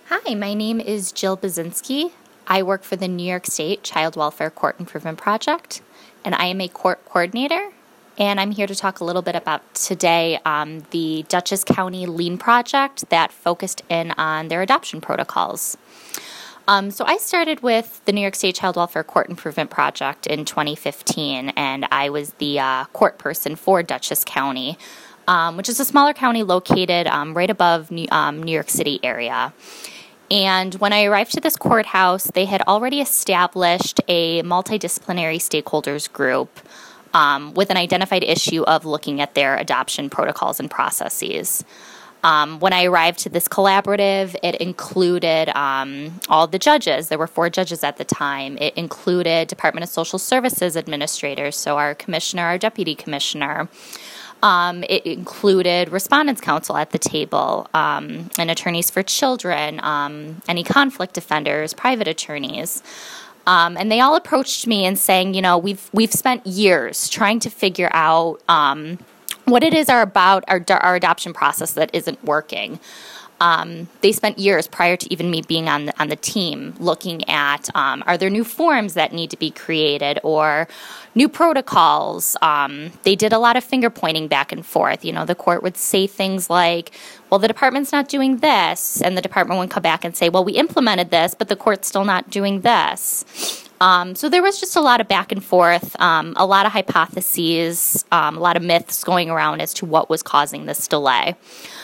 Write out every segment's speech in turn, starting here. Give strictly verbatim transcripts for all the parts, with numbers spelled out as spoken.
Hi, my name is Jill Bazinski. I work for the New York State Child Welfare Court Improvement Project, and I am a court coordinator. And I'm here to talk a little bit about today um, the Dutchess County Lien Project that focused in on their adoption protocols. Um, so I started with the New York State Child Welfare Court Improvement Project in twenty fifteen, and I was the uh, court person for Dutchess County, um, which is a smaller county located um, right above New, um, New York City area. And when I arrived to this courthouse, they had already established a multidisciplinary stakeholders group um, with an identified issue of looking at their adoption protocols and processes. Um, when I arrived to this collaborative, it included um, all the judges. There were four judges at the time. It included Department of Social Services administrators, so our commissioner, our deputy commissioner. Um, it included Respondents Council at the table, um, and attorneys for children, um, any conflict defenders, private attorneys. Um, and they all approached me and saying, you know, we've we've spent years trying to figure out um, what it is are about our, our adoption process that isn't working. Um, they spent years prior to even me being on the, on the team looking at um, are there new forms that need to be created or new protocols. Um, they did a lot of finger pointing back and forth. You know, the court would say things like, well, the department's not doing this, and the department would come back and say, well, we implemented this, but the court's still not doing this. Um, so there was just a lot of back and forth, um, a lot of hypotheses, um, a lot of myths going around as to what was causing this delay.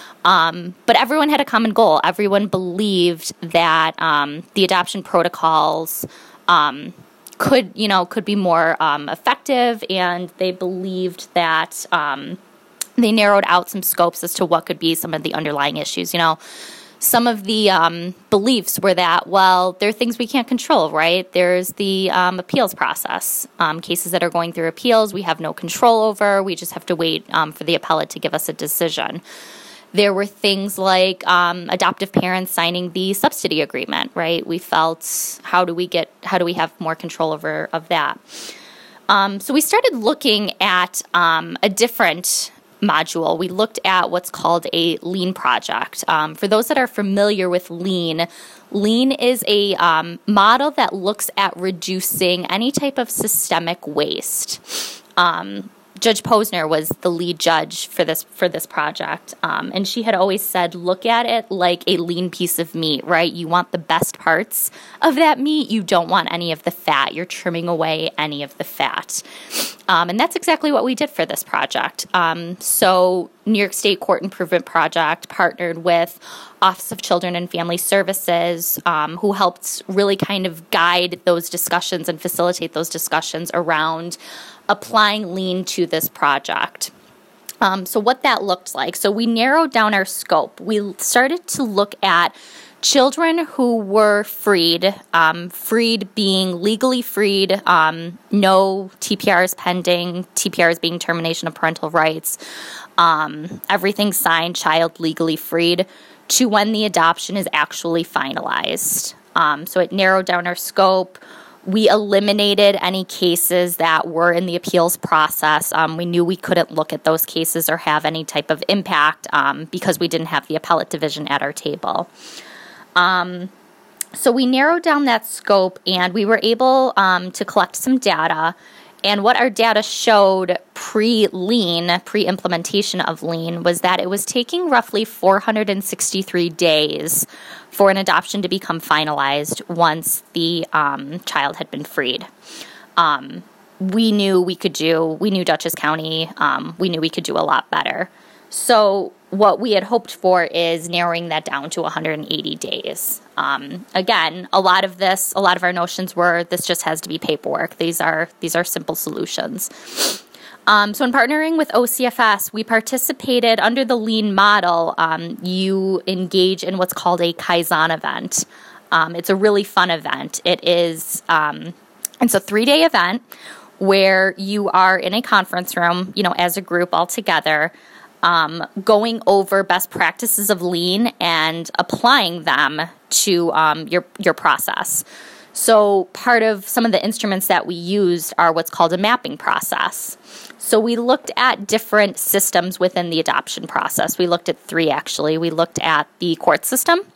Um, but everyone had a common goal. Everyone believed that um, the adoption protocols um, could, you know, could be more um, effective, and they believed that um, they narrowed out some scopes as to what could be some of the underlying issues. You know, some of the um, beliefs were that, well, there are things we can't control, right? There's the um, appeals process. Um, cases that are going through appeals, we have no control over. We just have to wait um, for the appellate to give us a decision. There were things like um, adoptive parents signing the subsidy agreement, right? We felt, how do we get, how do we have more control over of that? Um, so we started looking at um, a different module. We looked at what's called a lien project. Um, for those that are familiar with lien, lien is a um, model that looks at reducing any type of systemic waste. Um, Judge Posner was the lead judge for this for this project, um, and she had always said, look at it like a lean piece of meat, right? You want the best parts of that meat. You don't want any of the fat. You're trimming away any of the fat. Um, and that's exactly what we did for this project. Um, so New York State Court Improvement Project partnered with Office of Children and Family Services, um, who helped really kind of guide those discussions and facilitate those discussions around applying lien to this project. Um, so what that looked like. So we narrowed down our scope. We started to look at children who were freed, um, freed being legally freed, um, no T P Rs pending, T P Rs being termination of parental rights, um, everything signed, child legally freed, to when the adoption is actually finalized. Um, so it narrowed down our scope. We eliminated any cases that were in the appeals process. Um, we knew we couldn't look at those cases or have any type of impact um, because we didn't have the appellate division at our table. Um, so we narrowed down that scope, and we were able um, to collect some data. And what our data showed pre-lien, pre-implementation of lien, was that it was taking roughly four hundred sixty-three days for an adoption to become finalized once the um, child had been freed. Um, we knew we could do, we knew Dutchess County, um, we knew we could do a lot better. So what we had hoped for is narrowing that down to one hundred eighty days. Um, again, a lot of this, a lot of our notions were this just has to be paperwork. These are these are simple solutions. Um, so in partnering with O C F S, we participated under the lien model. Um, you engage in what's called a Kaizen event. Um, it's a really fun event. It is um, it's a three-day event where you are in a conference room, you know, as a group all together, um, going over best practices of lien and applying them to um, your your process. So part of some of the instruments that we used are what's called a mapping process. So we looked at different systems within the adoption process. We looked at three, actually. We looked at the court system.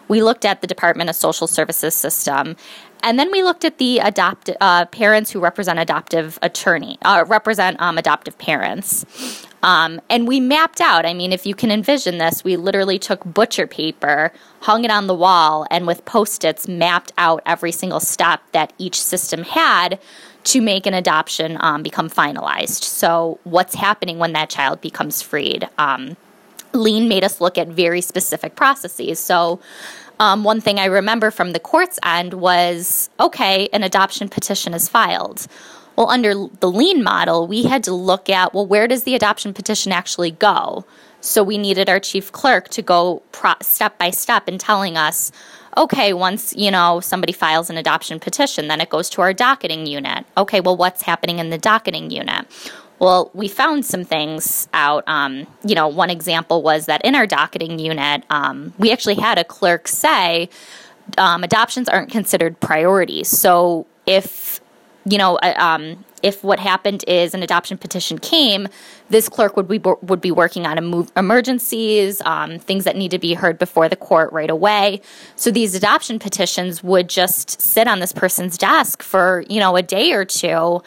We looked at the Department of Social Services system. And then we looked at the adopt uh, parents who represent adoptive attorney, uh, represent um, adoptive parents. Um, and we mapped out, I mean, if you can envision this, we literally took butcher paper, hung it on the wall, and with Post-its mapped out every single step that each system had to make an adoption um, become finalized. So what's happening when that child becomes freed? Um, Lean made us look at very specific processes. So Um, one thing I remember from the court's end was, okay, an adoption petition is filed. Well, under the Lean model, we had to look at, well, where does the adoption petition actually go? So we needed our chief clerk to go pro- step by step in telling us, okay, once, you know, somebody files an adoption petition, then it goes to our docketing unit. Okay, well, what's happening in the docketing unit? Well, we found some things out. Um, you know, one example was that in our docketing unit, um, we actually had a clerk say um, adoptions aren't considered priorities. So if, you know, uh, um, if what happened is an adoption petition came, this clerk would be would be working on emo- emergencies, um, things that need to be heard before the court right away. So these adoption petitions would just sit on this person's desk for, you know, a day or two.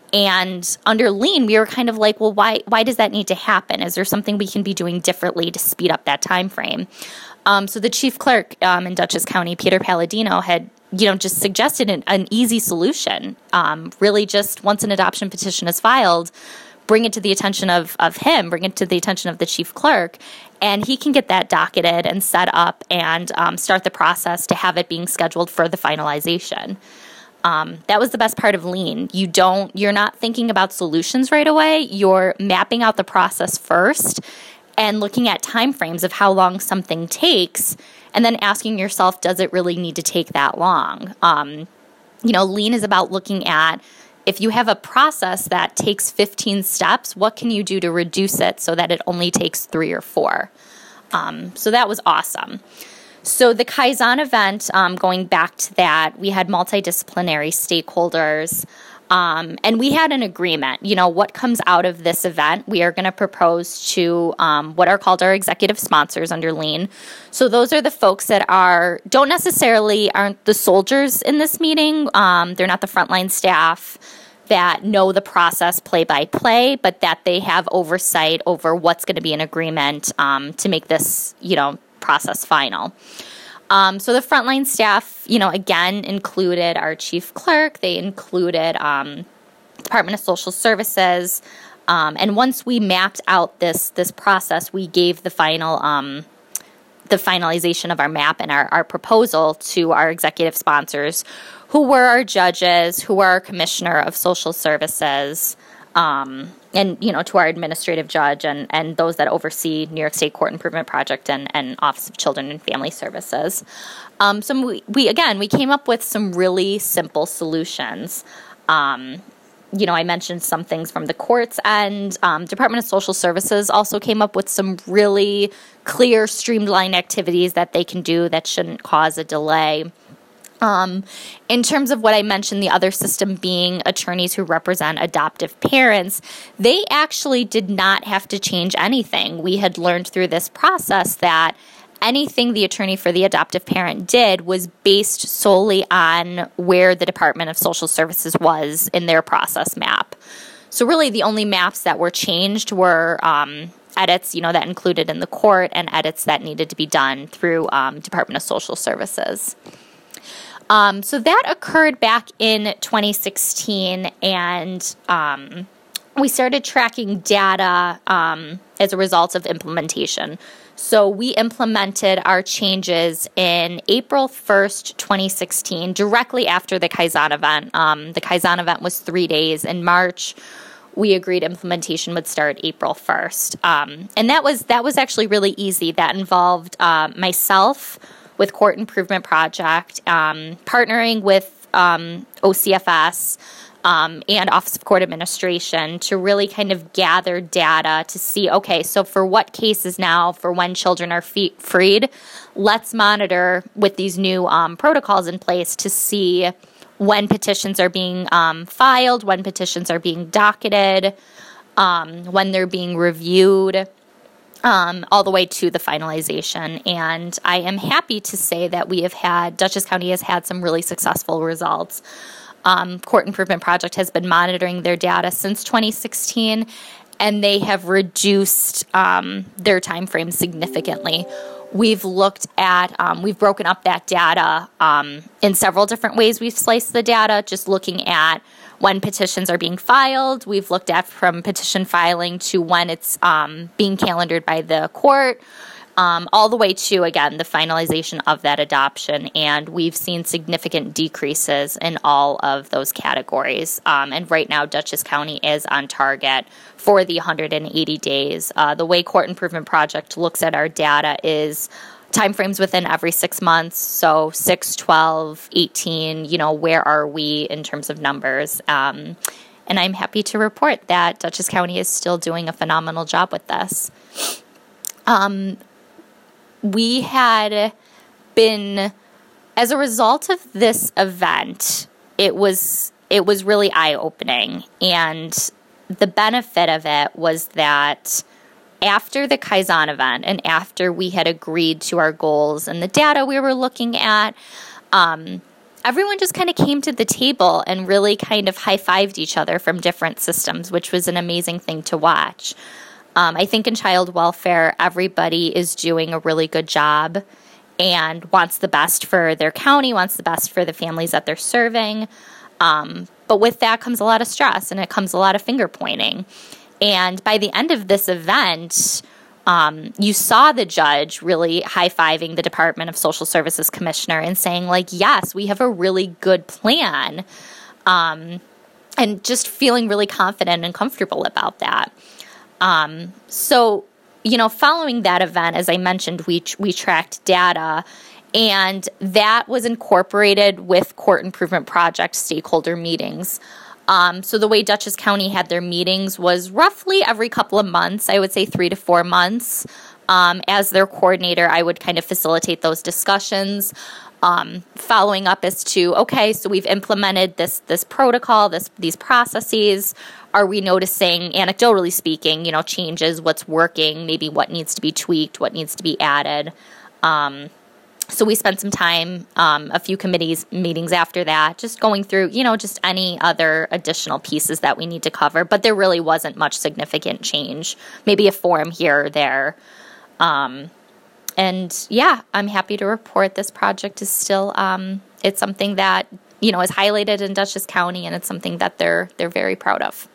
And under Lean, we were kind of like, well, why why does that need to happen? Is there something we can be doing differently to speed up that time frame? Um, so the chief clerk um, in Dutchess County, Peter Palladino, had you know just suggested an, an easy solution. Um, really, just once an adoption petition is filed, bring it to the attention of of him, bring it to the attention of the chief clerk, and he can get that docketed and set up and um, start the process to have it being scheduled for the finalization. Um, that was the best part of Lean. You don't, you're not thinking about solutions right away. You're mapping out the process first and looking at timeframes of how long something takes, and then asking yourself, does it really need to take that long? Um, you know, Lean is about looking at, if you have a process that takes fifteen steps, what can you do to reduce it so that it only takes three or four? Um, so that was awesome. So the Kaizen event, um, going back to that, we had multidisciplinary stakeholders, um, and we had an agreement. You know, what comes out of this event, we are going to propose to um, what are called our executive sponsors under Lean. So those are the folks that are don't necessarily aren't the soldiers in this meeting. Um, they're not the frontline staff that know the process play by play, but that they have oversight over what's going to be an agreement um, to make this, you know, process final. Um, so the frontline staff, you know, again, included our chief clerk. They included um, Department of Social Services. Um, and once we mapped out this this process, we gave the final um, the finalization of our map and our, our proposal to our executive sponsors, who were our judges, who were our commissioner of social services, Um, and, you know, to our administrative judge and, and those that oversee New York State Court Improvement Project and, and Office of Children and Family Services. Um, so we, we, again, we came up with some really simple solutions. Um, you know, I mentioned some things from the court's end. Um, Department of Social Services also came up with some really clear, streamlined activities that they can do that shouldn't cause a delay. Um, in terms of what I mentioned, the other system being attorneys who represent adoptive parents, they actually did not have to change anything. We had learned through this process that anything the attorney for the adoptive parent did was based solely on where the Department of Social Services was in their process map. So really the only maps that were changed were um, edits, you know, that included in the court and edits that needed to be done through um, Department of Social Services. Um, so that occurred back in twenty sixteen, and um, we started tracking data um, as a result of implementation. So we implemented our changes in April first, twenty sixteen, directly after the Kaizen event. Um, the Kaizen event was three days in March. We agreed implementation would start April first. Um, and that was that was actually really easy. That involved uh, myself with Court Improvement Project, um, partnering with um, O C F S um, and Office of Court Administration to really kind of gather data to see, okay, so for what cases now, for when children are fe- freed, let's monitor with these new um, protocols in place to see when petitions are being um, filed, when petitions are being docketed, um, when they're being reviewed. um, all the way to the finalization. And I am happy to say that we have had, Dutchess County has had some really successful results. Um, Court Improvement Project has been monitoring their data since twenty sixteen, and they have reduced um, their time frame significantly. We've looked at, um, we've broken up that data um, in several different ways. We've sliced the data, just looking at when petitions are being filed. We've looked at from petition filing to when it's um, being calendared by the court, um, all the way to, again, the finalization of that adoption. And we've seen significant decreases in all of those categories. Um, and right now, Dutchess County is on target for the one hundred eighty days. Uh, the way Court Improvement Project looks at our data is timeframes within every six months. So six, twelve, eighteen, you know, where are we in terms of numbers? Um, and I'm happy to report that Dutchess County is still doing a phenomenal job with this. Um, we had been, as a result of this event, it was it was really eye-opening. And the benefit of it was that after the Kaizen event and after we had agreed to our goals and the data we were looking at, um, everyone just kind of came to the table and really kind of high-fived each other from different systems, which was an amazing thing to watch. Um, I think in child welfare, everybody is doing a really good job and wants the best for their county, wants the best for the families that they're serving. Um, but with that comes a lot of stress, and it comes a lot of finger pointing. And by the end of this event, um, you saw the judge really high-fiving the Department of Social Services Commissioner and saying, like, yes, we have a really good plan, um, and just feeling really confident and comfortable about that. Um, so, you know, following that event, as I mentioned, we we tracked data, and that was incorporated with Court Improvement Project stakeholder meetings. Um, so the way Dutchess County had their meetings was roughly every couple of months, I would say three to four months. Um, as their coordinator, I would kind of facilitate those discussions, um, following up as to, okay, so we've implemented this this protocol, this these processes. Are we noticing, anecdotally speaking, you know, changes, what's working, maybe what needs to be tweaked, what needs to be added? Um, so we spent some time, um, a few committees meetings after that, just going through, you know, just any other additional pieces that we need to cover. But there really wasn't much significant change, maybe a forum here or there. Um, and yeah, I'm happy to report this project is still, um, it's something that, you know, is highlighted in Dutchess County, and it's something that they're they're very proud of.